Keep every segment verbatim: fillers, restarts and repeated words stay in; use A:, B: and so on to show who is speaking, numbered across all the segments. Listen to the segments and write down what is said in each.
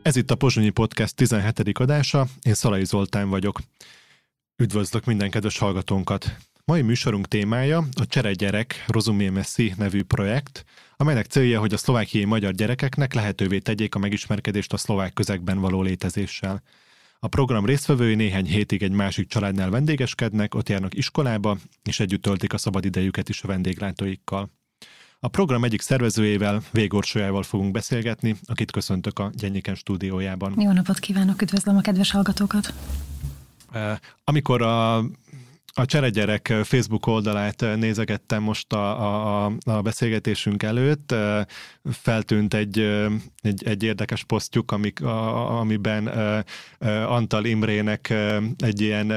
A: Ez itt a Pozsonyi Podcast tizenhetedik adása, én Szalai Zoltán vagyok. Üdvözlök minden kedves hallgatónkat! Mai műsorunk témája a Csere gyerek Rozumieme Si nevű projekt, amelynek célja, hogy a szlovákiai magyar gyerekeknek lehetővé tegyék a megismerkedést a szlovák közegben való létezéssel. A program résztvevői néhány hétig egy másik családnál vendégeskednek, ott járnak iskolába, és együtt töltik a szabadidejüket is a vendéglátóikkal. A program egyik szervezőjével, Vég Orsolyával fogunk beszélgetni, akit köszöntök a Gyennyiken stúdiójában.
B: Jó napot kívánok, üdvözlöm a kedves hallgatókat!
A: Amikor a A Csere gyerek Facebook oldalát nézegettem most a, a, a beszélgetésünk előtt, feltűnt egy, egy, egy érdekes posztjuk, amik, a, amiben Antal Imrének egy ilyen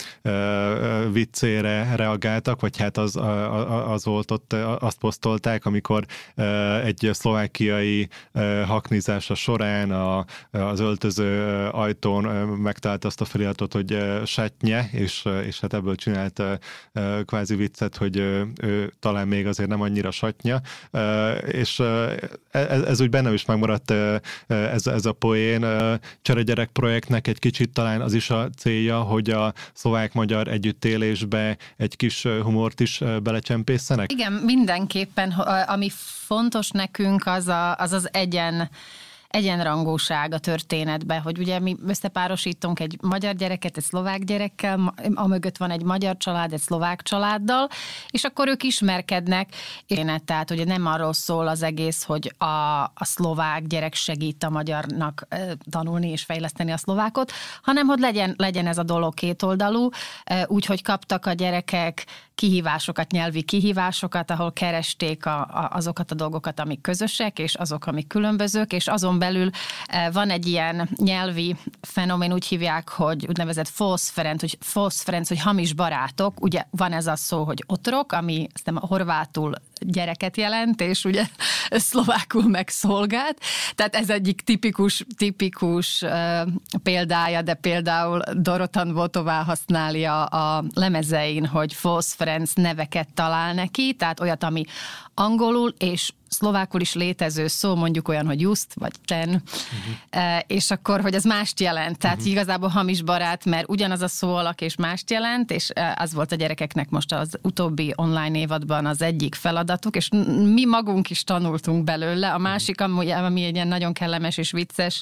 A: viccére reagáltak, vagy hát az, az volt ott, azt posztolták, amikor egy szlovákiai haknizása során a, az öltöző ajtón megtalálta azt a feliratot, hogy satnye, és, és hát ebből csinált uh, kvázi viccet, hogy uh, ő talán még azért nem annyira satnya, uh, és uh, ez, ez úgy bennem is megmaradt uh, ez, ez a poén. Uh, Csere gyerek projektnek egy kicsit talán az is a célja, hogy a szlovák-magyar együttélésbe egy kis humort is uh, belecsempészenek?
B: Igen, mindenképpen, ami fontos nekünk, az a, az, az egyen egyenrangúság a történetbe, hogy ugye mi összepárosítunk egy magyar gyereket egy szlovák gyerekkel, amögött van egy magyar család egy szlovák családdal, és akkor ők ismerkednek. Tehát ugye nem arról szól az egész, hogy a, a szlovák gyerek segít a magyarnak tanulni és fejleszteni a szlovákot, hanem hogy legyen, legyen ez a dolog kétoldalú, úgyhogy kaptak a gyerekek kihívásokat, nyelvi kihívásokat, ahol keresték a, a, azokat a dolgokat, amik közösek, és azok, amik különbözők, és azon belül van egy ilyen nyelvi fenomén, úgy hívják, hogy úgynevezett false friend, hogy false friends, hogy hamis barátok. Ugye van ez a szó, hogy otrok, ami aztán a horvátul gyereket jelent, és ugye szlovákul meg szolgált. Tehát ez egyik tipikus, tipikus uh, példája, de például Dorotan Votová használja a lemezein, hogy false friends neveket talál neki, tehát olyat, ami angolul és szlovákul is létező szó, mondjuk olyan, hogy just, vagy ten, uh-huh. és akkor, hogy ez mást jelent. Tehát uh-huh. igazából hamis barát, mert ugyanaz a szó alak és mást jelent, és az volt a gyerekeknek most az utóbbi online évadban az egyik feladatuk, és mi magunk is tanultunk belőle. A másik, ami, ami egy ilyen nagyon kellemes és vicces,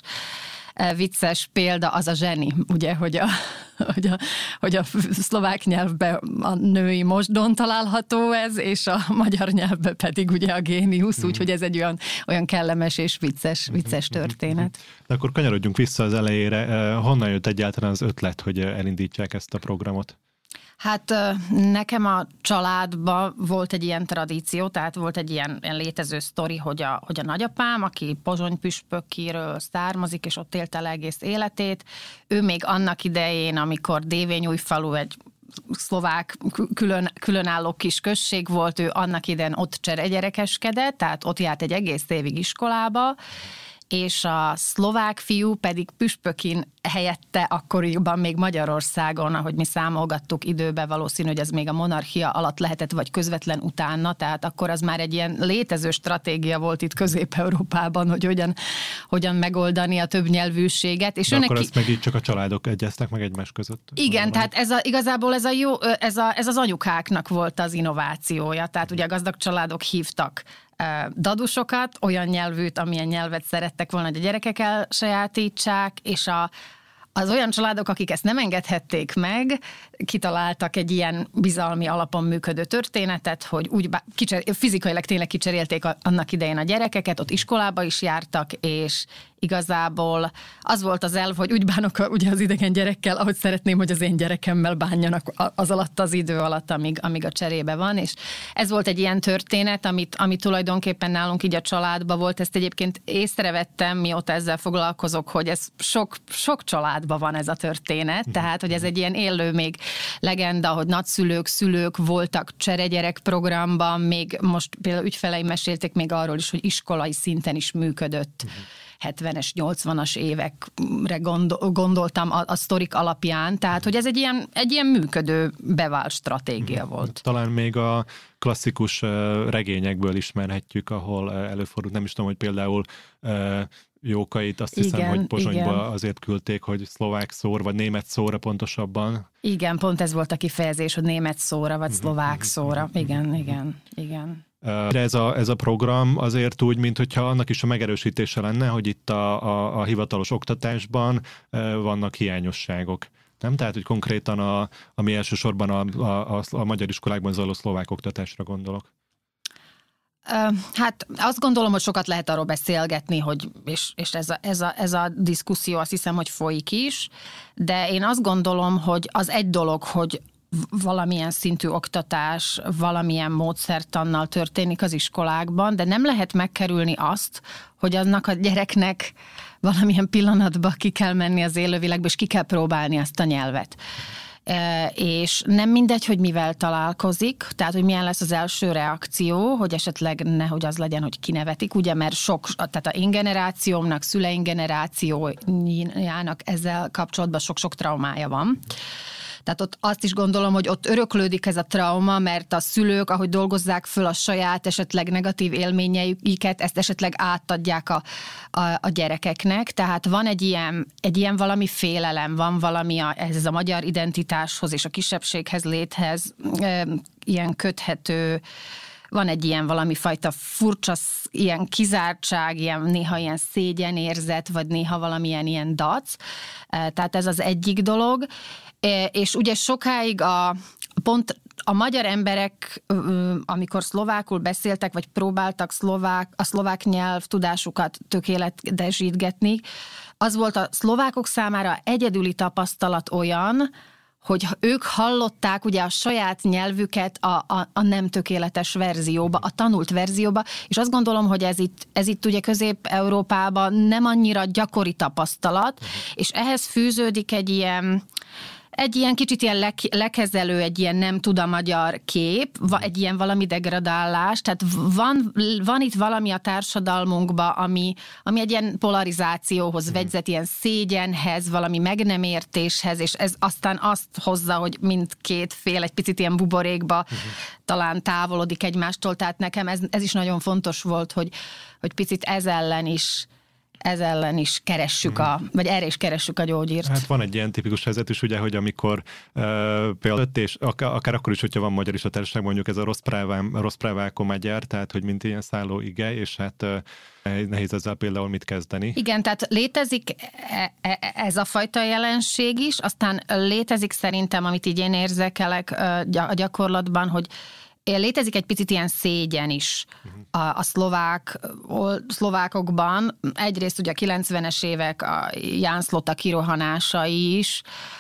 B: vicces példa, az a zseni, ugye, hogy a, hogy a, hogy a szlovák nyelvben a női mosdon található ez, és a magyar nyelvben pedig ugye a géniusz, mm. úgyhogy ez egy olyan, olyan kellemes és vicces, vicces történet.
A: De akkor kanyarodjunk vissza az elejére. Honnan jött egyáltalán az ötlet, hogy elindítják ezt a programot?
B: Hát nekem a családban volt egy ilyen tradíció, tehát volt egy ilyen, ilyen létező sztori, hogy a, hogy a nagyapám, aki Pozsony-püspökiről származik, és ott élte el egész életét, ő még annak idején, amikor Dévényújfalu egy szlovák külön, különálló kis község volt, ő annak idején ott cseregyerekeskedett, tehát ott járt egy egész évig iskolába, és a szlovák fiú pedig püspökin helyette akkoriban még Magyarországon, ahogy mi számolgattuk időbe, valószínű, hogy ez még a monarchia alatt lehetett, vagy közvetlen utána, tehát akkor az már egy ilyen létező stratégia volt itt Közép-Európában, hogy hogyan, hogyan megoldani a többnyelvűséget. És
A: De
B: őnek
A: akkor ezt meg így csak a családok egyeztek meg egymás között?
B: Igen, tehát ez a, igazából ez, a jó, ez, a, ez az anyukáknak volt az innovációja, tehát ugye a gazdag családok hívtak dadusokat, olyan nyelvűt, amilyen nyelvet szerettek volna, hogy a gyerekek elsajátítsák, és a, az olyan családok, akik ezt nem engedhették meg, kitaláltak egy ilyen bizalmi alapon működő történetet, hogy úgy kicser, fizikailag tényleg kicserélték a, annak idején a gyerekeket, ott iskolába is jártak, és igazából az volt az elv, hogy úgy bánok a, ugye az idegen gyerekkel, ahogy szeretném, hogy az én gyerekemmel bánjanak az alatt az idő alatt, amíg, amíg a cserébe van, és ez volt egy ilyen történet, amit, amit tulajdonképpen nálunk így a családban volt, ezt egyébként észrevettem, mióta ezzel foglalkozok, hogy ez sok, sok családban van ez a történet, tehát, hogy ez egy ilyen élő még legenda, hogy nagyszülők, szülők voltak cseregyerek programban, még most például ügyfeleim mesélték még arról is, hogy iskolai szinten is működött. Uh-huh. hetvenes, nyolcvanas évekre gondol, gondoltam a, a sztorik alapján, tehát hogy ez egy ilyen, egy ilyen működő, bevált stratégia volt.
A: Talán még a klasszikus regényekből ismerhetjük, ahol előfordult, nem is tudom, hogy például Jókait, azt hiszem,
B: igen,
A: hogy Pozsonyba
B: igen.
A: azért küldték, hogy szlovák szór, vagy német szóra pontosabban.
B: Igen, pont ez volt a kifejezés, hogy német szóra, vagy szlovák szóra. Igen, igen, igen.
A: De ez a, ez a program azért úgy, mint hogyha annak is a megerősítése lenne, hogy itt a, a, a hivatalos oktatásban vannak hiányosságok. Nem? Tehát, hogy konkrétan, a, ami elsősorban a, a, a, a magyar iskolákban zajló szlovák oktatásra gondolok.
B: Hát azt gondolom, hogy sokat lehet arról beszélgetni, hogy, és, és ez, a, ez, a, ez a diszkuszió azt hiszem, hogy folyik is, de én azt gondolom, hogy az egy dolog, hogy valamilyen szintű oktatás, valamilyen módszertannal történik az iskolákban, de nem lehet megkerülni azt, hogy annak a gyereknek valamilyen pillanatban ki kell menni az élővilágba, és ki kell próbálni azt a nyelvet. E, és nem mindegy, hogy mivel találkozik, tehát, hogy milyen lesz az első reakció, hogy esetleg nehogy az legyen, hogy kinevetik, ugye, mert sok, tehát a én generációmnak, szüleink generációjának ezzel kapcsolatban sok-sok traumája van. Tehát ott azt is gondolom, hogy ott öröklődik ez a trauma, mert a szülők, ahogy dolgozzák föl a saját esetleg negatív élményeiket, ezt esetleg átadják a, a, a gyerekeknek. Tehát van egy ilyen, egy ilyen valami félelem, van valami a, ez a magyar identitáshoz és a kisebbséghez, léthez e, ilyen köthető, van egy ilyen valami fajta furcsa, ilyen kizártság, ilyen, néha ilyen szégyenérzet, vagy néha valamilyen ilyen dac. E, tehát ez az egyik dolog. És ugye sokáig a, pont a magyar emberek, amikor szlovákul beszéltek, vagy próbáltak szlovák, a szlovák nyelv tudásukat tökéletesítgetni, az volt a szlovákok számára egyedüli tapasztalat olyan, hogy ők hallották ugye a saját nyelvüket a, a, a nem tökéletes verzióba, a tanult verzióba, és azt gondolom, hogy ez itt, ez itt ugye Közép-Európában nem annyira gyakori tapasztalat, és ehhez fűződik egy ilyen Egy ilyen kicsit ilyen le, lekezelő, egy ilyen nem tud a magyar kép, egy ilyen valami degradálás, tehát van, van itt valami a társadalmunkban, ami, ami egy ilyen polarizációhoz vegyzet, ilyen szégyenhez, valami meg nem értéshez, és ez aztán azt hozza, hogy mindkét fél egy picit ilyen buborékba uh-huh. talán távolodik egymástól, tehát nekem ez, ez is nagyon fontos volt, hogy, hogy picit ez ellen is ez ellen is keressük a, vagy erre is keressük a gyógyírt.
A: Hát van egy ilyen tipikus helyzet is, ugye, hogy amikor uh, például, és akár, akár akkor is, hogyha van magyar is a társaság, mondjuk ez a rossz právám, rossz práváko magyar, tehát hogy mint ilyen szálló ige, és hát uh, nehéz ezzel például mit kezdeni.
B: Igen, tehát létezik ez a fajta jelenség is, aztán létezik szerintem, amit így én érzékelek a gyakorlatban, hogy létezik egy picit ilyen szégyen is a, a szlovák, szlovákokban. Egyrészt ugye a kilencvenes évek, a Ján Slota kirohanásai is,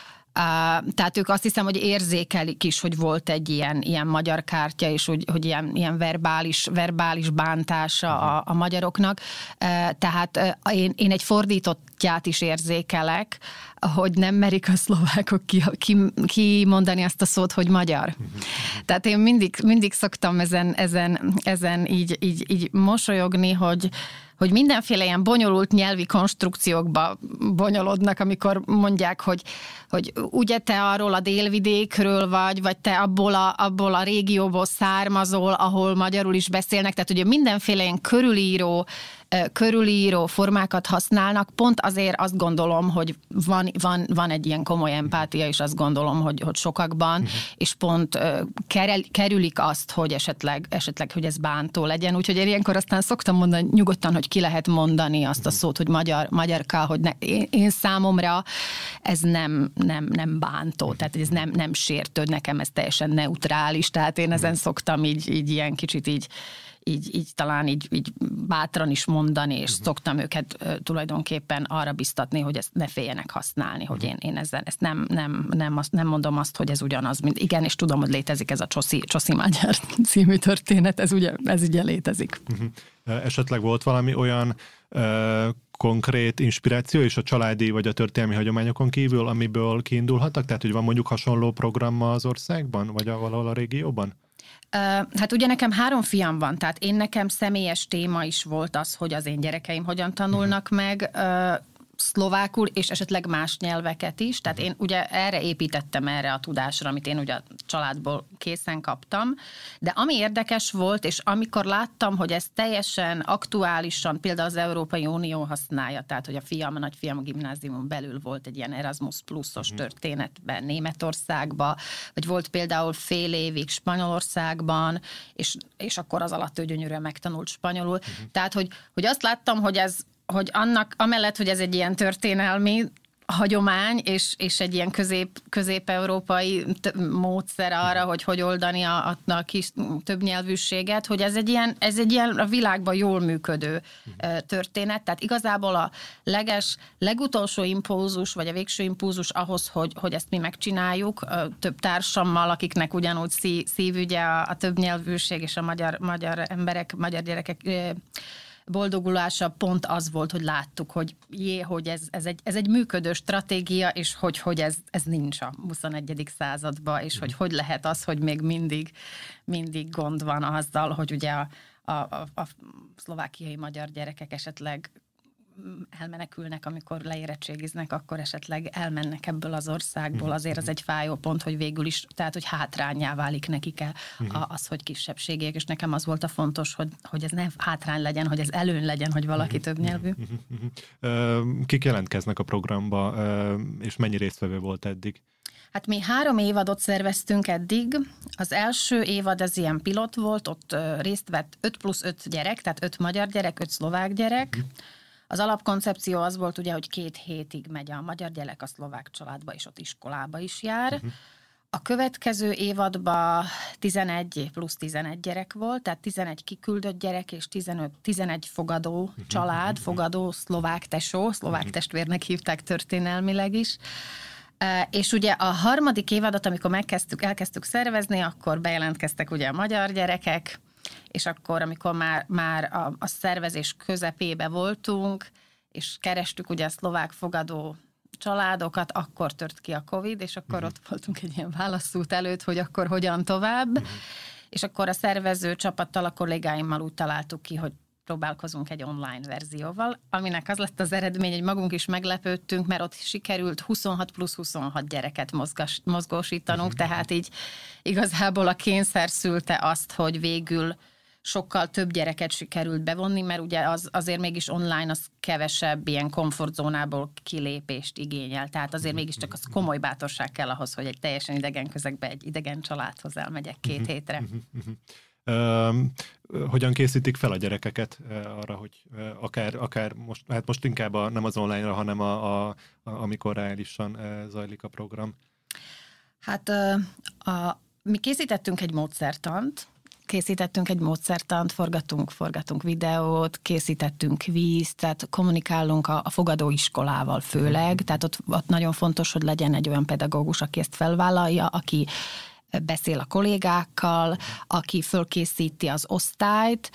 B: tehát ők azt hiszem, hogy érzékelik is, hogy volt egy ilyen, ilyen magyar kártya, és hogy, hogy ilyen, ilyen verbális, verbális bántása a, a magyaroknak. Tehát én, én egy fordítottját is érzékelek, hogy nem merik a szlovákok ki, ki, ki mondani azt a szót, hogy magyar. Tehát én mindig, mindig szoktam ezen, ezen, ezen így, így, így mosolyogni, hogy hogy mindenféle ilyen bonyolult nyelvi konstrukciókba bonyolodnak, amikor mondják, hogy, hogy ugye te arról a délvidékről vagy, vagy te abból a, abból a régióból származol, ahol magyarul is beszélnek, tehát ugye mindenféle ilyen körülíró, körülíró formákat használnak, pont azért azt gondolom, hogy van, van, van egy ilyen komoly empátia, és azt gondolom, hogy, hogy sokakban, uh-huh. és pont kerel, kerülik azt, hogy esetleg, esetleg, hogy ez bántó legyen, úgyhogy én ilyenkor aztán szoktam mondani nyugodtan, hogy ki lehet mondani azt a szót, hogy magyar, magyarka, hogy ne, én, én számomra ez nem, nem, nem bántó, tehát ez nem, nem sértő, nekem ez teljesen neutrális, tehát én ezen szoktam így, így ilyen kicsit így Így, így talán így, így bátran is mondani, és uh-huh. szoktam őket uh, tulajdonképpen arra biztatni, hogy ezt ne féljenek használni, hogy én, én ezzel ezt nem, nem, nem, azt, nem mondom azt, hogy ez ugyanaz, mint igen, és tudom, hogy létezik ez a Csoszi, Csoszi Magyar című történet, ez ugye, ez ugye létezik.
A: Uh-huh. Esetleg volt valami olyan uh, konkrét inspiráció és a családi vagy a történelmi hagyományokon kívül, amiből kiindulhattak? Tehát, hogy van mondjuk hasonló programma az országban, vagy valahol a régióban?
B: Hát ugye nekem három fiam van, tehát én nekem személyes téma is volt az, hogy az én gyerekeim hogyan tanulnak meg. szlovákul, és esetleg más nyelveket is. Tehát én ugye erre építettem, erre a tudásra, amit én ugye a családból készen kaptam. De ami érdekes volt, és amikor láttam, hogy ez teljesen aktuálisan például az Európai Unió használja, tehát hogy a fiam, a nagyfiam a gimnáziumon belül volt egy ilyen Erasmus pluszos uh-huh. történetben Németországban, vagy volt például fél évig Spanyolországban, és, és akkor az alatt ő gyönyörűen megtanult spanyolul. Uh-huh. Tehát, hogy, hogy azt láttam, hogy ez hogy annak, amellett, hogy ez egy ilyen történelmi hagyomány, és, és egy ilyen közép, közép-európai módszer arra, hogy hogy oldani a, a, a kis többnyelvűséget, hogy ez egy, ilyen, ez egy ilyen a világban jól működő történet. Tehát igazából a leges, legutolsó impulzus, vagy a végső impulzus ahhoz, hogy, hogy ezt mi megcsináljuk, több társammal, akiknek ugyanúgy szí, szívügye a, a többnyelvűség és a magyar, magyar emberek, magyar gyerekek boldogulása pont az volt, hogy láttuk, hogy jé, hogy ez, ez, egy, ez egy működő stratégia, és hogy, hogy ez, ez nincs a huszonegyedik században, és hogy hogy lehet az, hogy még mindig, mindig gond van azzal, hogy ugye a, a, a, a szlovákiai magyar gyerekek esetleg elmenekülnek, amikor leérettségiznek, akkor esetleg elmennek ebből az országból. Azért az egy fájó pont, hogy végül is, tehát, hogy hátrányá válik nekik az, hogy kisebbségek, és nekem az volt a fontos, hogy, hogy ez ne hátrány legyen, hogy ez előny legyen, hogy valaki több nyelvű.
A: Kik jelentkeznek a programba, és mennyi résztvevő volt eddig?
B: Hát mi három évadot szerveztünk eddig. Az első évad az ilyen pilot volt, ott részt vett öt plusz öt gyerek, tehát öt magyar gyerek, öt szlovák gyerek. Az alapkoncepció az volt ugye, hogy két hétig megy a magyar gyerek a szlovák családba, és ott iskolába is jár. Uh-huh. A következő évadban tizenegy plusz tizenegy gyerek volt, tehát tizenegy kiküldött gyerek, és tizenöt, tizenegy fogadó uh-huh. család, fogadó szlovák tesó, szlovák uh-huh. testvérnek hívták történelmileg is. Uh, és ugye a harmadik évadot, amikor megkezdtük, elkezdtük szervezni, akkor bejelentkeztek ugye a magyar gyerekek, és akkor, amikor már, már a, a szervezés közepébe voltunk, és kerestük ugye a szlovák fogadó családokat, akkor tört ki a Covid, és akkor uh-huh. ott voltunk egy ilyen válaszút előtt, hogy akkor hogyan tovább. Uh-huh. És akkor a szervező csapattal, a kollégáimmal úgy találtuk ki, hogy próbálkozunk egy online verzióval, aminek az lett az eredmény, hogy magunk is meglepődtünk, mert ott sikerült huszonhat plusz huszonhat gyereket mozgas, mozgósítanunk, uh-huh. tehát így igazából a kényszer szülte azt, hogy végül sokkal több gyereket sikerült bevonni, mert ugye az, azért mégis online az kevesebb ilyen komfortzónából kilépést igényel. Tehát azért mégiscsak az komoly bátorság kell ahhoz, hogy egy teljesen idegen közegbe, egy idegen családhoz elmegyek két hétre.
A: Uh, hogyan készítik fel a gyerekeket uh, arra, hogy uh, akár, akár most, hát most inkább a, nem az online-ra, hanem a, a, a, amikor reálisan uh, zajlik a program?
B: Hát uh, a, mi készítettünk egy módszertant, Készítettünk egy módszertant, forgatunk, forgatunk videót, készítettünk kvízt, tehát kommunikálunk a, a fogadóiskolával főleg, tehát ott, ott nagyon fontos, hogy legyen egy olyan pedagógus, aki ezt felvállalja, aki beszél a kollégákkal, aki fölkészíti az osztályt,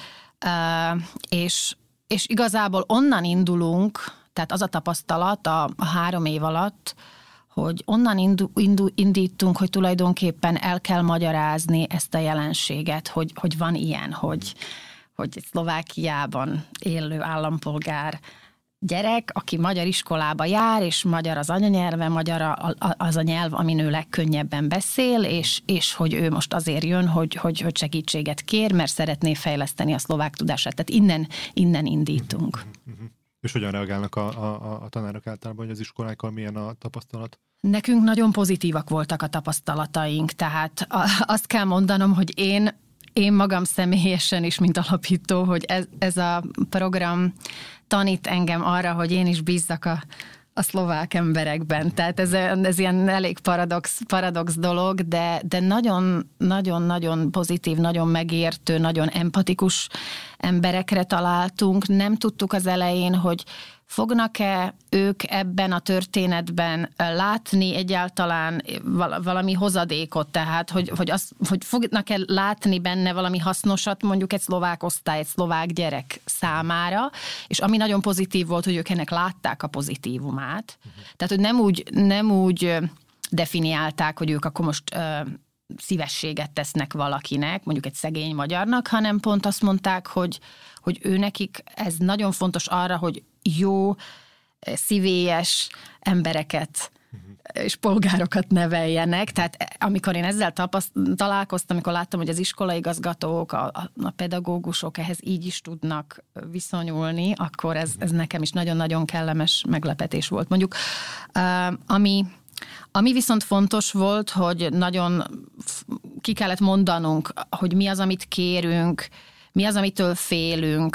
B: és, és igazából onnan indulunk, tehát az a tapasztalat a, a három év alatt, hogy onnan indu, indu, indítunk, hogy tulajdonképpen el kell magyarázni ezt a jelenséget, hogy, hogy van ilyen, hogy, hogy Szlovákiában élő állampolgár gyerek, aki magyar iskolába jár, és magyar az anyanyelve, magyar a, a, az a nyelv, amin ő legkönnyebben beszél, és, és hogy ő most azért jön, hogy, hogy, hogy segítséget kér, mert szeretné fejleszteni a szlovák tudását. Tehát innen, innen indítunk.
A: És hogyan reagálnak a, a, a tanárok általában, hogy az iskolákkal milyen a tapasztalat?
B: Nekünk nagyon pozitívak voltak a tapasztalataink, tehát azt kell mondanom, hogy én, én magam személyesen is, mint alapító, hogy ez, ez a program tanít engem arra, hogy én is bízzak a, a szlovák emberekben. Tehát ez, ez ilyen elég paradox, paradox dolog, de, de nagyon, nagyon, nagyon pozitív, nagyon megértő, nagyon empatikus emberekre találtunk. Nem tudtuk az elején, hogy fognak-e ők ebben a történetben látni egyáltalán valami hozadékot, tehát hogy, hogy, az, hogy fognak-e látni benne valami hasznosat mondjuk egy szlovák osztály, egy szlovák gyerek számára, és ami nagyon pozitív volt, hogy ők ennek látták a pozitívumát. Uh-huh. Tehát, hogy nem úgy, nem úgy definiálták, hogy ők akkor most uh, szívességet tesznek valakinek, mondjuk egy szegény magyarnak, hanem pont azt mondták, hogy, hogy ő nekik ez nagyon fontos arra, hogy jó szívélyes embereket és polgárokat neveljenek. Tehát amikor én ezzel tapaszt, találkoztam, amikor láttam, hogy az iskolaigazgatók, a, a pedagógusok ehhez így is tudnak viszonyulni, akkor ez, ez nekem is nagyon-nagyon kellemes meglepetés volt. Mondjuk, ami, ami viszont fontos volt, hogy nagyon ki kellett mondanunk, hogy mi az, amit kérünk, mi az, amitől félünk,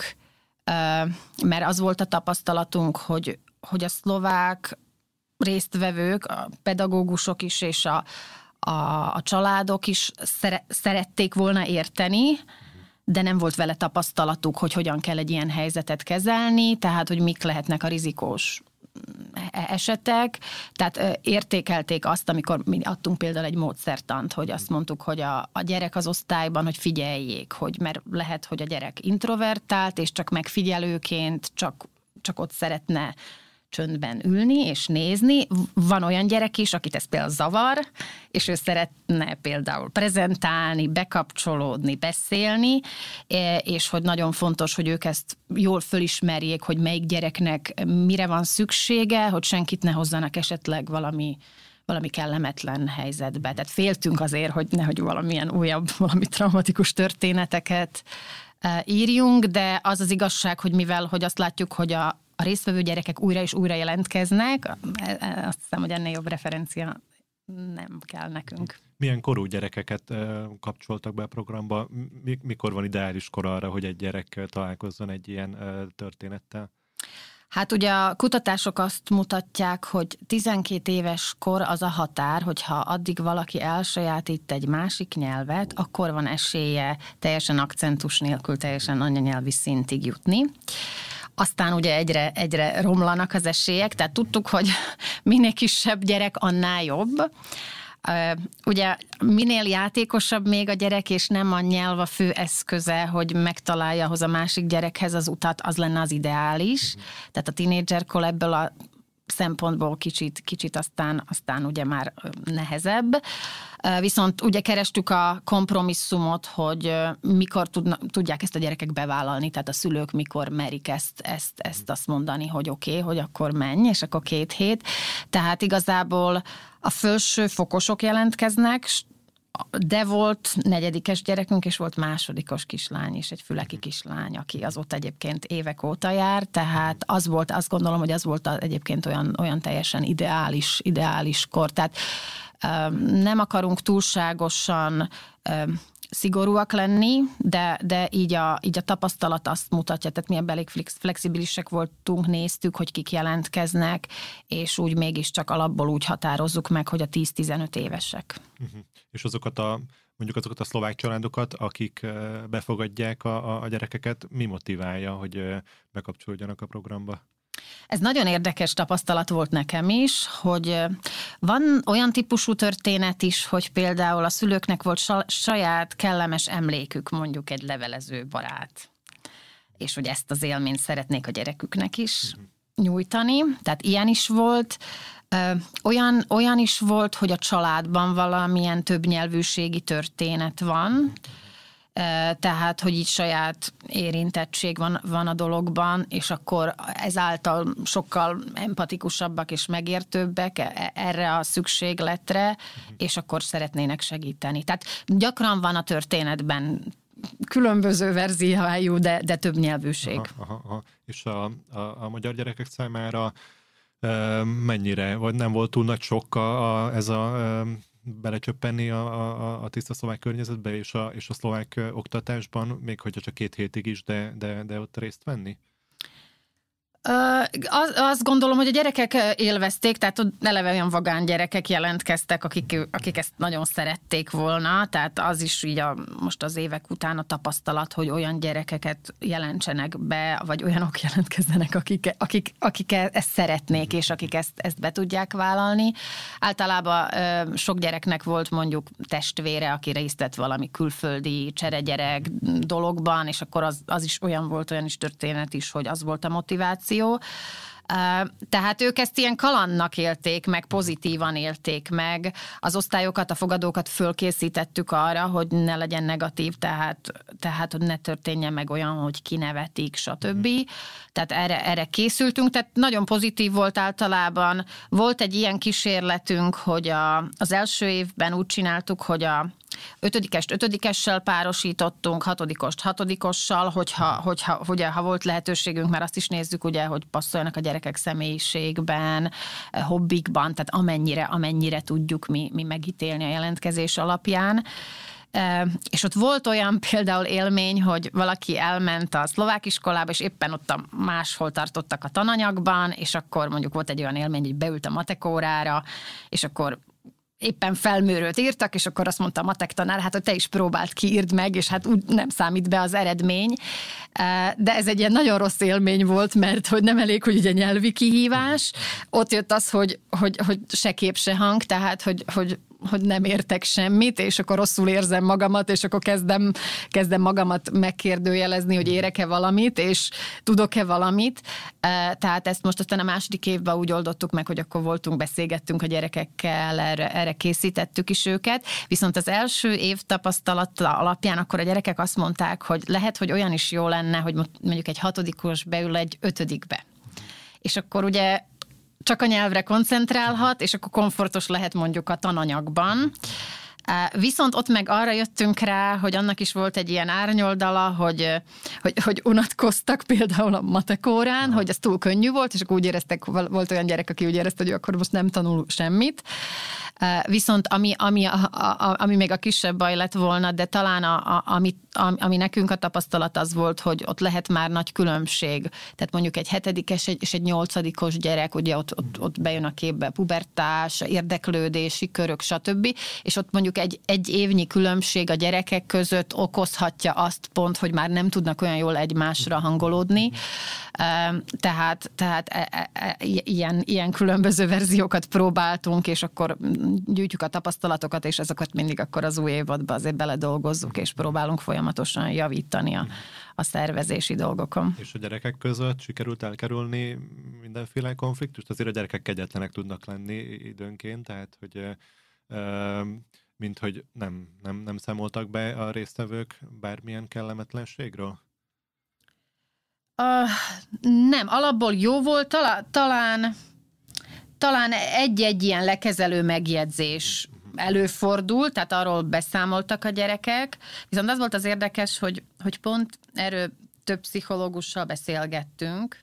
B: mert az volt a tapasztalatunk, hogy, hogy a szlovák résztvevők, a pedagógusok is és a, a, a családok is szere, szerették volna érteni, de nem volt vele tapasztalatuk, hogy hogyan kell egy ilyen helyzetet kezelni, tehát hogy mik lehetnek a rizikós esetek. Tehát értékelték azt, amikor mi adtunk például egy módszertant, hogy azt mondtuk, hogy a, a gyerek az osztályban, hogy figyeljék, hogy mert lehet, hogy a gyerek introvertált, és csak megfigyelőként csak, csak ott szeretne csöndben ülni és nézni. Van olyan gyerek is, akit ez például zavar, és ő szeretne például prezentálni, bekapcsolódni, beszélni, és hogy nagyon fontos, hogy ők ezt jól fölismerjék, hogy melyik gyereknek mire van szüksége, hogy senkit ne hozzanak esetleg valami valami kellemetlen helyzetbe. Tehát féltünk azért, hogy nehogy valamilyen újabb, valami traumatikus történeteket írjunk, de az az igazság, hogy mivel hogy azt látjuk, hogy a a résztvevő gyerekek újra és újra jelentkeznek, azt hiszem, hogy ennél jobb referencia nem kell nekünk.
A: Milyen korú gyerekeket kapcsoltak be a programba? Mikor van ideális kor arra, hogy egy gyerek találkozzon egy ilyen történettel?
B: Hát ugye a kutatások azt mutatják, hogy tizenkét éves kor az a határ, hogyha addig valaki elsajátít egy másik nyelvet, akkor van esélye teljesen akcentus nélkül, teljesen anyanyelvi szintig jutni. Aztán ugye egyre, egyre romlanak az esélyek, tehát tudtuk, hogy minél kisebb gyerek, annál jobb. Ugye minél játékosabb még a gyerek, és nem a nyelv a fő eszköze, hogy megtalálja ahhoz a másik gyerekhez az utat, az lenne az ideális. Uh-huh. Tehát a tínédzserkor ebből a szempontból kicsit, kicsit aztán, aztán ugye már nehezebb. Viszont ugye kerestük a kompromisszumot, hogy mikor tudna, tudják ezt a gyerekek bevállalni, tehát a szülők mikor merik ezt, ezt, ezt azt mondani, hogy oké, okay, hogy akkor menj, és akkor két hét. Tehát igazából a felső fokosok jelentkeznek, de volt negyedikes gyerekünk, és volt másodikos kislány is, egy füleki kislány, aki azóta egyébként évek óta jár, tehát az volt, azt gondolom, hogy az volt egyébként olyan, olyan teljesen ideális, ideális kor. Tehát nem akarunk túlságosan szigorúak lenni, de, de így, a, így a tapasztalat azt mutatja, tehát mi elég flexibilisek voltunk, néztük, hogy kik jelentkeznek, és úgy mégiscsak alapból úgy határozzuk meg, hogy a tíz-tizenöt évesek.
A: Uh-huh. És azokat a, mondjuk azokat a szlovák családokat, akik befogadják a, a gyerekeket, mi motiválja, hogy bekapcsolódjanak a programba?
B: Ez nagyon érdekes tapasztalat volt nekem is, hogy van olyan típusú történet is, hogy például a szülőknek volt saját kellemes emlékük, mondjuk egy levelező barát, és hogy ezt az élményt szeretnék a gyereküknek is nyújtani, tehát ilyen is volt. Olyan, olyan is volt, hogy a családban valamilyen többnyelvűségi történet van, tehát, hogy így saját érintettség van, van a dologban, és akkor ezáltal sokkal empatikusabbak és megértőbbek erre a szükségletre, és akkor szeretnének segíteni. Tehát gyakran van a történetben különböző verziójú, de, de több nyelvűség.
A: Aha, aha, aha. És a, a, a magyar gyerekek számára mennyire, vagy nem volt túl nagy sok a, a, ez a belecsöppenni a, a, a tiszta szlovák környezetbe és a, és a szlovák oktatásban, még hogyha csak két hétig is, de, de, de ott részt venni?
B: Az, azt gondolom, hogy a gyerekek élvezték, tehát eleve olyan vagány gyerekek jelentkeztek, akik, akik ezt nagyon szerették volna, tehát az is így a, most az évek után a tapasztalat, hogy olyan gyerekeket jelentsenek be, vagy olyanok jelentkezzenek, akik, akik, akik ezt szeretnék, és akik ezt, ezt be tudják vállalni. Általában sok gyereknek volt mondjuk testvére, aki részt vett valami külföldi cseregyerek dologban, és akkor az, az is olyan volt, olyan is történet is, hogy az volt a motiváció. Tehát ők ezt ilyen kalandnak élték meg, pozitívan élték meg. Az osztályokat, a fogadókat fölkészítettük arra, hogy ne legyen negatív, tehát, tehát hogy ne történjen meg olyan, hogy kinevetik, stb. Tehát erre, erre készültünk, tehát nagyon pozitív volt általában. Volt egy ilyen kísérletünk, hogy a, az első évben úgy csináltuk, hogy a ötödikest ötödikessel párosítottunk, hatodikost hatodikossal, hogyha, hogyha ugye, ha volt lehetőségünk, mert azt is nézzük, ugye, hogy passzoljanak a gyerekek személyiségben, hobbikban, tehát amennyire, amennyire tudjuk mi, mi megítélni a jelentkezés alapján. És ott volt olyan például élmény, hogy valaki elment a szlovák iskolába, és éppen ott a máshol tartottak a tananyagban, és akkor mondjuk volt egy olyan élmény, hogy beült a matek órára, és akkor éppen felmérőt írtak, és akkor azt mondta a matek tanár, hát hogy te is próbáld ki, írd meg, és hát úgy nem számít be az eredmény. De ez egy ilyen nagyon rossz élmény volt, mert hogy nem elég, hogy ugye nyelvi kihívás, ott jött az, hogy, hogy, hogy se kép, se hang, tehát hogy, hogy hogy nem értek semmit, és akkor rosszul érzem magamat, és akkor kezdem, kezdem magamat megkérdőjelezni, hogy érek-e valamit, és tudok-e valamit. Tehát ezt most aztán a második évben úgy oldottuk meg, hogy akkor voltunk, beszélgettünk a gyerekekkel, erre, erre készítettük is őket. Viszont az első év tapasztalata alapján akkor a gyerekek azt mondták, hogy lehet, hogy olyan is jó lenne, hogy mondjuk egy hatodikos beül egy ötödikbe. És akkor ugye csak a nyelvre koncentrálhat, és akkor komfortos lehet mondjuk a tananyagban. Viszont ott meg arra jöttünk rá, hogy annak is volt egy ilyen árnyoldala, hogy, hogy, hogy unatkoztak például a matekórán, hogy ez túl könnyű volt, és akkor úgy éreztek, volt olyan gyerek, aki úgy érezte, hogy akkor most nem tanul semmit. Viszont ami, ami, a, a, ami még a kisebb baj lett volna, de talán a, a, ami, ami nekünk a tapasztalat az volt, hogy ott lehet már nagy különbség. Tehát mondjuk egy hetedikes és egy nyolcadikos gyerek, ugye ott, ott, ott bejön a képbe pubertás, érdeklődési körök, stb. És ott mondjuk egy, egy évnyi különbség a gyerekek között okozhatja azt pont, hogy már nem tudnak olyan jól egymásra hangolódni. Tehát, tehát e, e, e, ilyen, ilyen különböző verziókat próbáltunk, és akkor gyűjtjük a tapasztalatokat, és ezeket mindig akkor az új évadba azért beledolgozzuk, és próbálunk folyamatosan javítani a, a szervezési dolgokon.
A: És a gyerekek között sikerült elkerülni mindenféle konfliktust? Azért a gyerekek kegyetlenek tudnak lenni időnként, tehát hogy mint hogy nem, nem, nem számoltak be a résztvevők bármilyen kellemetlenségről?
B: Uh, nem, alapból jó volt, talán, talán, talán egy-egy ilyen lekezelő megjegyzés előfordult, tehát arról beszámoltak a gyerekek, viszont az volt az érdekes, hogy, hogy pont erről több pszichológussal beszélgettünk,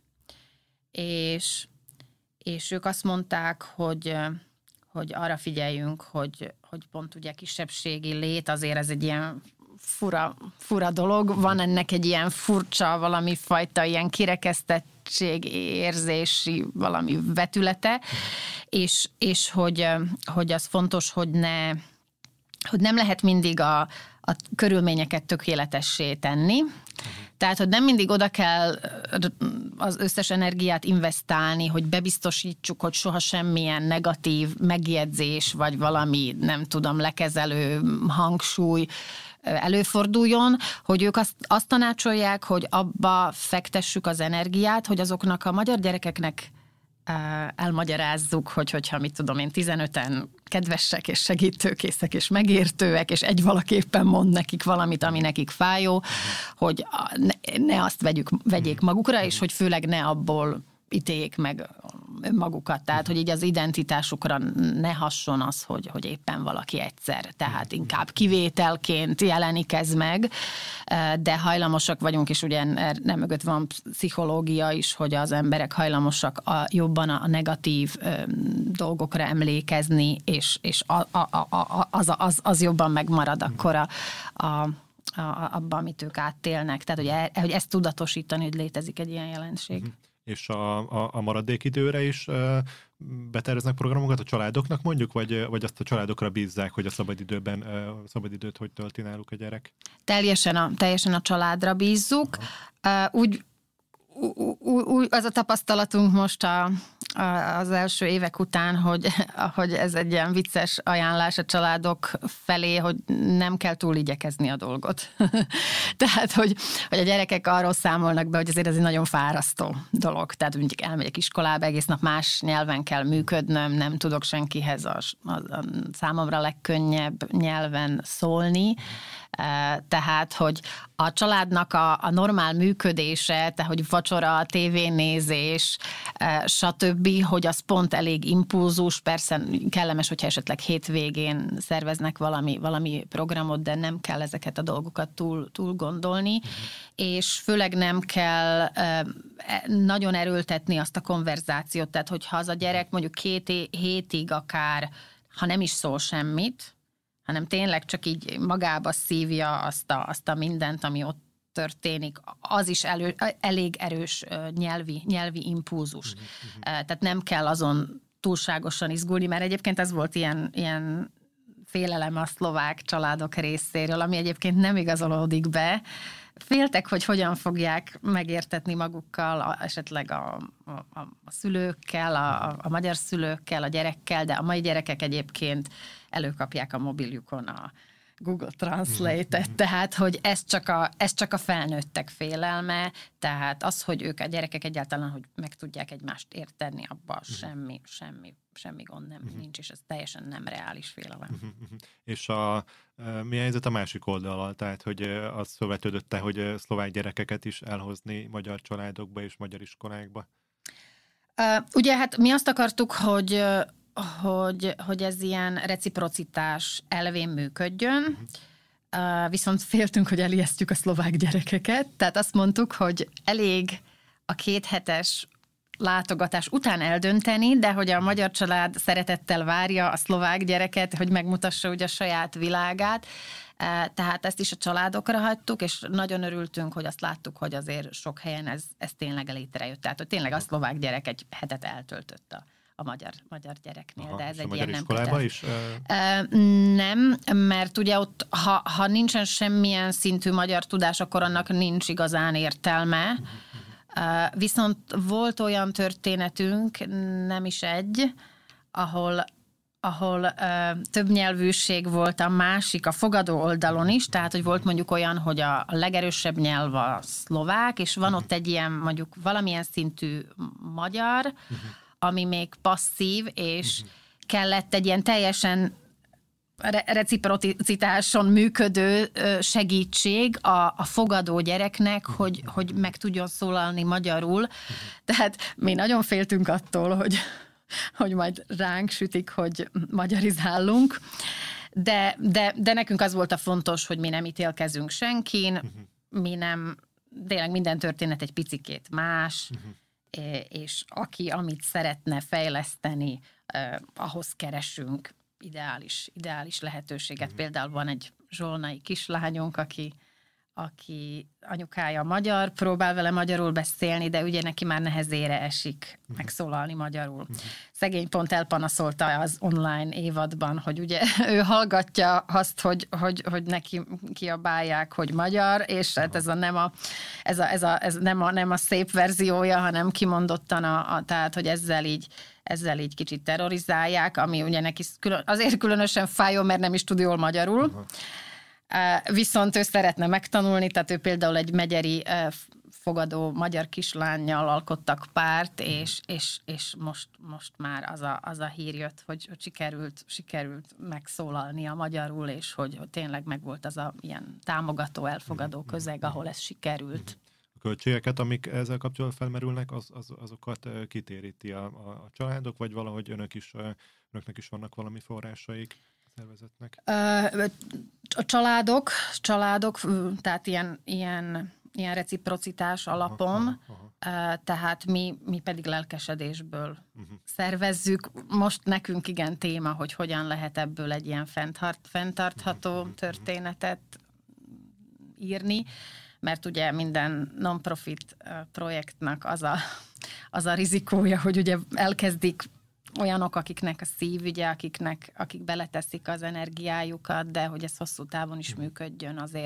B: és, és ők azt mondták, hogy, hogy arra figyeljünk, hogy, hogy pont ugye kisebbségi lét, azért ez egy ilyen fura, fura dolog, van ennek egy ilyen furcsa, valami fajta ilyen kirekesztettség érzési valami vetülete, és, és hogy, hogy az fontos, hogy ne, hogy nem lehet mindig a, a körülményeket tökéletessé tenni. Tehát, hogy nem mindig oda kell az összes energiát investálni, hogy bebiztosítsuk, hogy soha semmilyen negatív megjegyzés, vagy valami, nem tudom, lekezelő hangsúly előforduljon, hogy ők azt, azt tanácsolják, hogy abba fektessük az energiát, hogy azoknak a magyar gyerekeknek elmagyarázzuk, hogy hogyha, mit tudom én, tizenöten kedvesek és segítőkészek és megértőek, és egy valaki éppen mond nekik valamit, ami nekik fájó, hogy ne, ne azt vegyük, vegyék magukra, és hogy főleg ne abból ítéljék meg magukat. Tehát, hogy így az identitásukra ne hasson az, hogy, hogy éppen valaki egyszer. Tehát inkább kivételként jelenik ez meg, de hajlamosak vagyunk, és ugye nem mögött van pszichológia is, hogy az emberek hajlamosak a, jobban a negatív dolgokra emlékezni, és, és a, a, a, az, az, az jobban megmarad akkor a, a abban, amit ők áttélnek. Tehát, hogy, e, hogy ezt tudatosítani, hogy létezik egy ilyen jelenség.
A: És a, a, a maradék időre is uh, beterveznek programokat a családoknak mondjuk, vagy, vagy azt a családokra bízzák, hogy a szabadidőben, uh, szabadidőt hogy tölti náluk a gyerek?
B: Teljesen a, teljesen a családra bízzuk. Uh, úgy, ú, ú, ú, az a tapasztalatunk most a, az első évek után, hogy, hogy ez egy ilyen vicces ajánlás a családok felé, hogy nem kell túl igyekezni a dolgot. Tehát, hogy, hogy a gyerekek arról számolnak be, hogy azért ez egy nagyon fárasztó dolog. Tehát mondjuk elmegyek iskolába, egész nap más nyelven kell működnöm, nem tudok senkihez a, a, a számomra legkönnyebb nyelven szólni. Tehát, hogy a családnak a, a normál működése, tehát, hogy vacsora, tévénézés, stb., hogy az pont elég impulzus, persze kellemes, hogyha esetleg hétvégén szerveznek valami, valami programot, de nem kell ezeket a dolgokat túl, túl gondolni, uh-huh. és főleg nem kell nagyon erőltetni azt a konverzációt, tehát, hogyha az a gyerek mondjuk két hétig akár, ha nem is szól semmit, hanem tényleg csak így magába szívja azt a, azt a mindent, ami ott történik, az is elő, elég erős nyelvi, nyelvi impulzus. Uh-huh. Tehát nem kell azon túlságosan izgulni, mert egyébként ez volt ilyen, ilyen félelem a szlovák családok részéről, ami egyébként nem igazolódik be. Féltek, hogy hogyan fogják megértetni magukkal, a, esetleg a, a, a szülőkkel, a, a magyar szülőkkel, a gyerekkel, de a mai gyerekek egyébként előkapják a mobiljukon a Google Translate-et, tehát, hogy ez csak, a, ez csak a felnőttek félelme, tehát az, hogy ők a gyerekek egyáltalán, hogy meg tudják egymást érteni, abban uh-huh. semmi, semmi, semmi gond nem, uh-huh. nincs, és ez teljesen nem reális félelem. Uh-huh.
A: És a, mi a helyzet a másik oldalal? Tehát, hogy az felvetődött-e, hogy szlovák gyerekeket is elhozni magyar családokba és magyar iskolákba?
B: Uh, ugye hát mi azt akartuk, hogy Hogy, hogy ez ilyen reciprocitás elvén működjön, uh, viszont féltünk, hogy elijesztjük a szlovák gyerekeket, tehát azt mondtuk, hogy elég a kéthetes látogatás után eldönteni, de hogy a magyar család szeretettel várja a szlovák gyereket, hogy megmutassa ugye a saját világát, uh, tehát ezt is a családokra hagytuk, és nagyon örültünk, hogy azt láttuk, hogy azért sok helyen ez, ez tényleg létrejött, tehát hogy tényleg a szlovák gyerek egy hetet eltöltött a a magyar, magyar gyereknél,
A: Aha,
B: de ez egy
A: ilyen nem
B: kötelező.
A: is?
B: Uh... Nem, mert ugye ott, ha, ha nincsen semmilyen szintű magyar tudás, akkor annak nincs igazán értelme. Uh, viszont volt olyan történetünk, nem is egy, ahol ahol uh, többnyelvűség volt a másik, a fogadó oldalon is, tehát, hogy volt mondjuk olyan, hogy a, a legerősebb nyelv a szlovák, és van ott egy ilyen mondjuk valamilyen szintű magyar, ami még passzív, és uh-huh. kellett egy ilyen teljesen re- reciprocitáson működő segítség a, a fogadó gyereknek, uh-huh. hogy, hogy meg tudjon szólalni magyarul. Uh-huh. Tehát mi nagyon féltünk attól, hogy, hogy majd ránk sütik, hogy magyarizálunk, de, de, de nekünk az volt a fontos, hogy mi nem ítélkezünk senkin, uh-huh. mi nem, tényleg minden történet egy picikét más, uh-huh. és aki amit szeretne fejleszteni, eh, ahhoz keresünk ideális, ideális lehetőséget. Mm. Például van egy zsolnai kislányunk, aki, aki anyukája magyar, próbál vele magyarul beszélni, de ugye neki már nehezére esik mm. megszólalni magyarul. Mm. Szegény pont elpanaszolta az online évadban, hogy ugye ő hallgatja azt, hogy, hogy, hogy neki kiabálják, hogy magyar, és hát ez, a nem, a, ez, a, ez, a, ez nem, a, nem a szép verziója, hanem kimondottan a, a tehát, hogy ezzel így ezzel így kicsit terrorizálják, ami ugye neki külön, azért különösen fájó, mert nem is tud jól magyarul. Uh-huh. Viszont ő szeretne megtanulni, tehát ő például egy megyeri fogadó magyar kislánnyal alkottak párt, és, és, és most, most már az a, az a hír jött, hogy, hogy sikerült, sikerült megszólalnia magyarul, és hogy, hogy tényleg megvolt az a ilyen támogató, elfogadó közeg, ahol ez sikerült.
A: A költségeket, amik ezzel kapcsolatban felmerülnek, az, az, azokat kitéríti a, a, a családok, vagy valahogy önök is, önöknek is vannak valami forrásaik a szervezetnek?
B: A családok, családok, tehát ilyen, ilyen, ilyen reciprocitás alapon, aha, aha, aha. Tehát mi, mi pedig lelkesedésből uh-huh. szervezzük. Most nekünk igen téma, hogy hogyan lehet ebből egy ilyen fenntart, fenntartható uh-huh. történetet írni, mert ugye minden non-profit projektnek az a, az a rizikója, hogy ugye elkezdik olyanok, akiknek a szívügye, akiknek, akik beleteszik az energiájukat, de hogy ez hosszú távon is működjön, azért,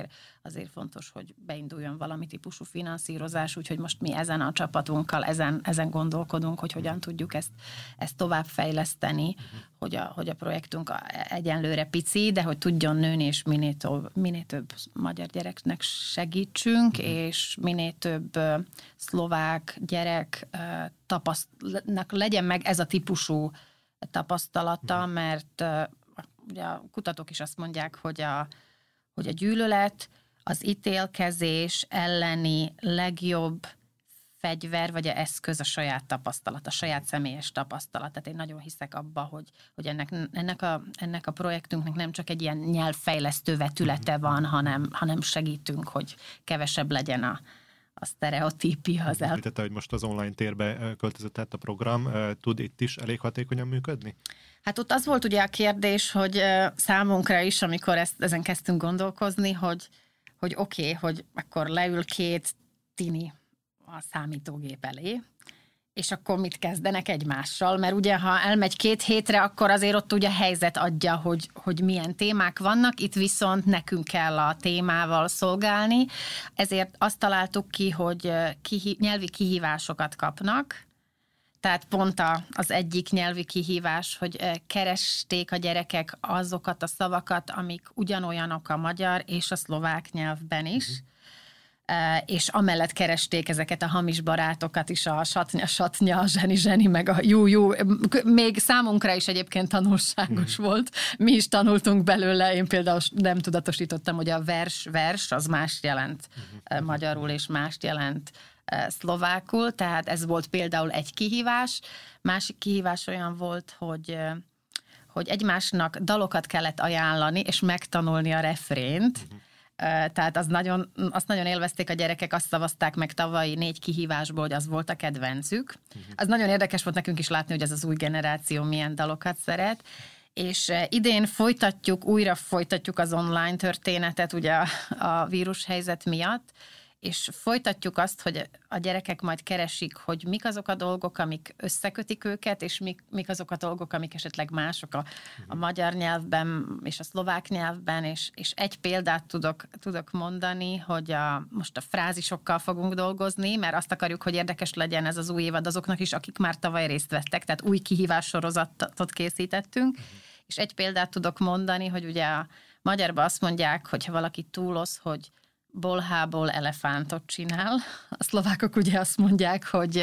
B: azért fontos, hogy beinduljon valami típusú finanszírozás, úgyhogy most mi ezen a csapatunkkal, ezen, ezen gondolkodunk, hogy hogyan tudjuk ezt, ezt továbbfejleszteni, uh-huh. hogy, a, hogy a projektünk egyenlőre pici, de hogy tudjon nőni, és minél több, minél több magyar gyereknek segítsünk, uh-huh. és minél több uh, szlovák gyerek uh, tapasztalnak legyen meg ez a típusú tapasztalata, uh-huh. mert uh, ugye a kutatók is azt mondják, hogy a, hogy a gyűlölet az ítélkezés elleni legjobb fegyver, vagy a eszköz a saját tapasztalat, a saját személyes tapasztalat. Tehát én nagyon hiszek abba, hogy, hogy ennek, ennek, a, ennek a projektünknek nem csak egy ilyen nyelvfejlesztő vetülete van, hanem, hanem segítünk, hogy kevesebb legyen a, a sztereotípia. Az el...
A: Említette, hogy most az online térbe költözött át a program. Tud itt is elég hatékonyan működni?
B: Hát ott az volt ugye a kérdés, hogy számunkra is, amikor ezt, ezen kezdtünk gondolkozni, hogy hogy oké, okay, hogy akkor leül két tini a számítógép elé, és akkor mit kezdenek egymással, mert ugye ha elmegy két hétre, akkor azért ott ugye a helyzet adja, hogy, hogy milyen témák vannak, itt viszont nekünk kell a témával szolgálni, ezért azt találtuk ki, hogy kihi, nyelvi kihívásokat kapnak, tehát pont a, az egyik nyelvi kihívás, hogy keresték a gyerekek azokat a szavakat, amik ugyanolyanok a magyar és a szlovák nyelvben is, uh-huh. és amellett keresték ezeket a hamis barátokat is, a satnya, satnya, a zseni, zseni, meg a jú, jú. Még számunkra is egyébként tanulságos uh-huh. volt. Mi is tanultunk belőle, én például nem tudatosítottam, hogy a vers, vers, az mást jelent uh-huh. magyarul, és mást jelent szlovákul, tehát ez volt például egy kihívás. Másik kihívás olyan volt, hogy, hogy egymásnak dalokat kellett ajánlani, és megtanulni a refrént. Uh-huh. Tehát az nagyon, azt nagyon élvezték a gyerekek, azt szavazták meg tavalyi négy kihívásból, hogy az volt a kedvencük. Uh-huh. Az nagyon érdekes volt nekünk is látni, hogy ez az új generáció milyen dalokat szeret. És idén folytatjuk, újra folytatjuk az online történetet, ugye a, a vírushelyzet miatt, és folytatjuk azt, hogy a gyerekek majd keresik, hogy mik azok a dolgok, amik összekötik őket, és mik, mik azok a dolgok, amik esetleg mások a, a magyar nyelvben és a szlovák nyelvben, és, és egy példát tudok, tudok mondani, hogy a, most a frázisokkal fogunk dolgozni, mert azt akarjuk, hogy érdekes legyen ez az új évad azoknak is, akik már tavaly részt vettek, tehát új kihívás sorozatot készítettünk, uh-huh. és egy példát tudok mondani, hogy ugye a magyarban azt mondják, hogyha valaki túloz, hogy bolhából elefántot csinál. A szlovákok ugye azt mondják, hogy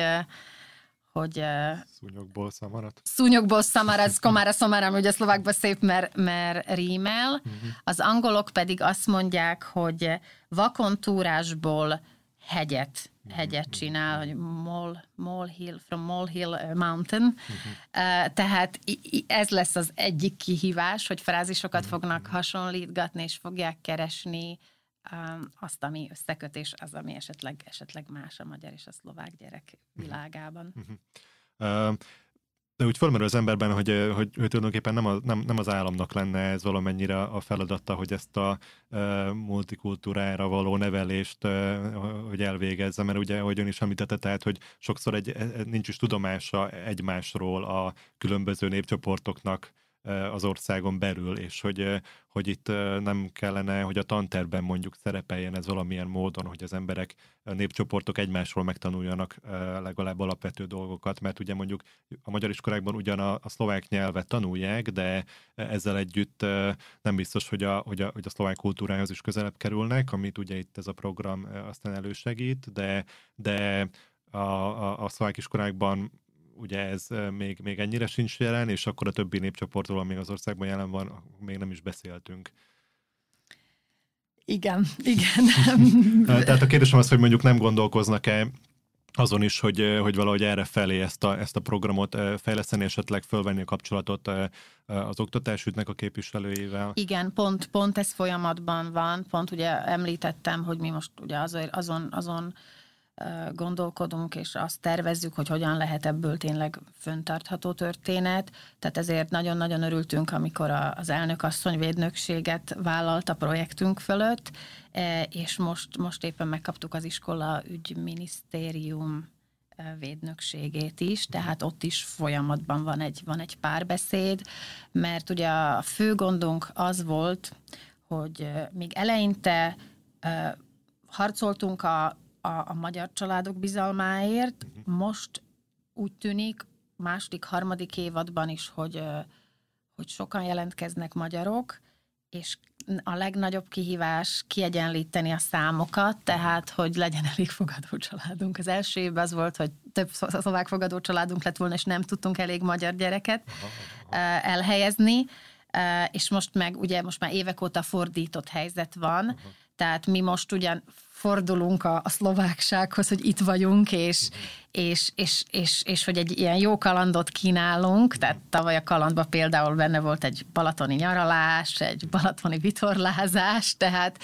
B: hogy
A: szúnyogból szamarat.
B: Szúnyogból szamarat, ez komára szomára, ugye a szlovákban szép, mert, mert rímel. Uh-huh. Az angolok pedig azt mondják, hogy vakontúrásból hegyet, hegyet csinál, hogy mole, molehill, from molehill mountain. Uh-huh. Tehát ez lesz az egyik kihívás, hogy frázisokat uh-huh. fognak hasonlítgatni, és fogják keresni azt, ami összekötés, az, ami esetleg, esetleg más a magyar és a szlovák gyerek világában.
A: Uh-huh. Uh, de úgy felmerül az emberben, hogy, hogy, hogy tulajdonképpen nem, a, nem, nem az államnak lenne ez valamennyire a feladata, hogy ezt a uh, multikultúrára való nevelést uh, hogy elvégezze, mert ugye, ahogy ön is említette, tehát, hogy sokszor egy, nincs is tudomása egymásról a különböző népcsoportoknak az országon belül, és hogy, hogy itt nem kellene, hogy a tantervben mondjuk szerepeljen ez valamilyen módon, hogy az emberek, a népcsoportok egymásról megtanuljanak legalább alapvető dolgokat, mert ugye mondjuk a magyar iskolákban ugyan a, a szlovák nyelvet tanulják, de ezzel együtt nem biztos, hogy a, hogy a, hogy a szlovák kultúrához is közelebb kerülnek, amit ugye itt ez a program aztán elősegít, de, de a, a, a szlovák iskolákban ugye ez még, még ennyire sincs jelen, és akkor a többi népcsoportról, ami az országban jelen van, még nem is beszéltünk.
B: Igen, igen.
A: Tehát a kérdésem az, hogy mondjuk nem gondolkoznak-e azon is, hogy, hogy valahogy erre felé ezt a, ezt a programot fejleszteni, esetleg fölvenni a kapcsolatot az oktatásügynek a képviselőjével?
B: Igen, pont, pont ez folyamatban van. Pont ugye említettem, hogy mi most ugye azon, azon gondolkodunk, és azt tervezzük, hogy hogyan lehet ebből tényleg föntartható történet. Tehát ezért nagyon-nagyon örültünk, amikor az elnök asszony védnökséget vállalt a projektünk fölött, és most, most éppen megkaptuk az iskola ügyminisztérium védnökségét is, tehát ott is folyamatban van egy, van egy párbeszéd, mert ugye a fő gondunk az volt, hogy még eleinte harcoltunk a, a, a magyar családok bizalmáért, most úgy tűnik második, harmadik évadban is, hogy, hogy sokan jelentkeznek magyarok, és a legnagyobb kihívás kiegyenlíteni a számokat, tehát, hogy legyen elég fogadó családunk. Az első évben az volt, hogy több szlovák fogadó családunk lett volna, és nem tudtunk elég magyar gyereket elhelyezni, és most meg, ugye most már évek óta fordított helyzet van, tehát mi most ugyan fordulunk a, a szlováksághoz, hogy itt vagyunk, és, és, és, és, és hogy egy ilyen jó kalandot kínálunk, tehát tavaly a kalandban például benne volt egy balatoni nyaralás, egy balatoni vitorlázás, tehát,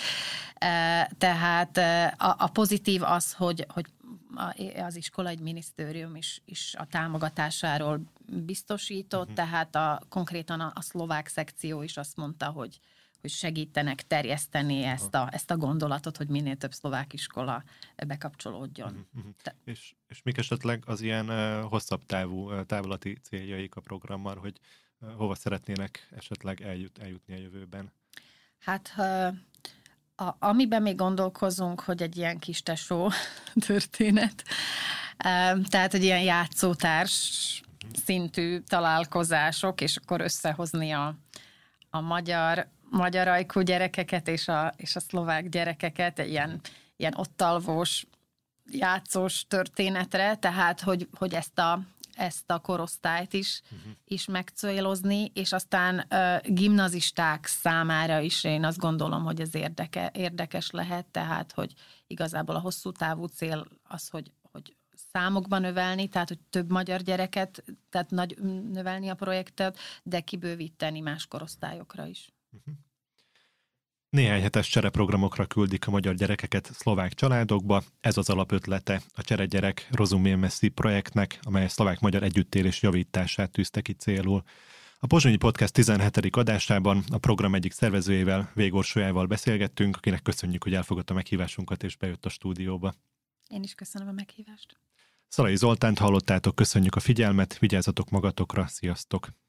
B: tehát a, a pozitív az, hogy, hogy az iskola egy minisztérium is, is a támogatásáról biztosított, uh-huh. tehát a, konkrétan a, a szlovák szekció is azt mondta, hogy hogy segítenek terjeszteni ezt a, ezt a gondolatot, hogy minél több szlovák iskola bekapcsolódjon.
A: Uh-huh. Te- és, és mik esetleg az ilyen uh, hosszabb távú, uh, távlati céljaik a programmal, hogy uh, hova szeretnének esetleg eljut, eljutni a jövőben?
B: Hát uh, a, amiben még gondolkozunk, hogy egy ilyen kis tesó történet, uh, tehát egy ilyen játszótárs uh-huh. szintű találkozások, és akkor összehozni a, a magyar magyar ajkú gyerekeket és a, és a szlovák gyerekeket egy ilyen, ilyen ottalvós, játszós történetre, tehát hogy, hogy ezt, a, ezt a korosztályt is, uh-huh. is megcélozni, és aztán uh, gimnazisták számára is én azt gondolom, hogy ez érdeke, érdekes lehet, tehát hogy igazából a hosszú távú cél az, hogy, hogy számokban növelni, tehát hogy több magyar gyereket, tehát nagy, növelni a projektet, de kibővíteni más korosztályokra is.
A: Uh-huh. Néhány hetes csereprogramokra küldik a magyar gyerekeket szlovák családokba. Ez az alapötlete a Cseregyerek Rozumie Messzi projektnek, amely a szlovák-magyar együttélés javítását tűzte ki célul. A Pozsonyi Podcast tizenhetedik adásában a program egyik szervezőjével, Végorsolyával beszélgettünk, akinek köszönjük, hogy elfogadta meghívásunkat és bejött a stúdióba.
B: Én is köszönöm a meghívást.
A: Szalai Zoltánt hallottátok, köszönjük a figyelmet, vigyázzatok magatokra, sziasztok!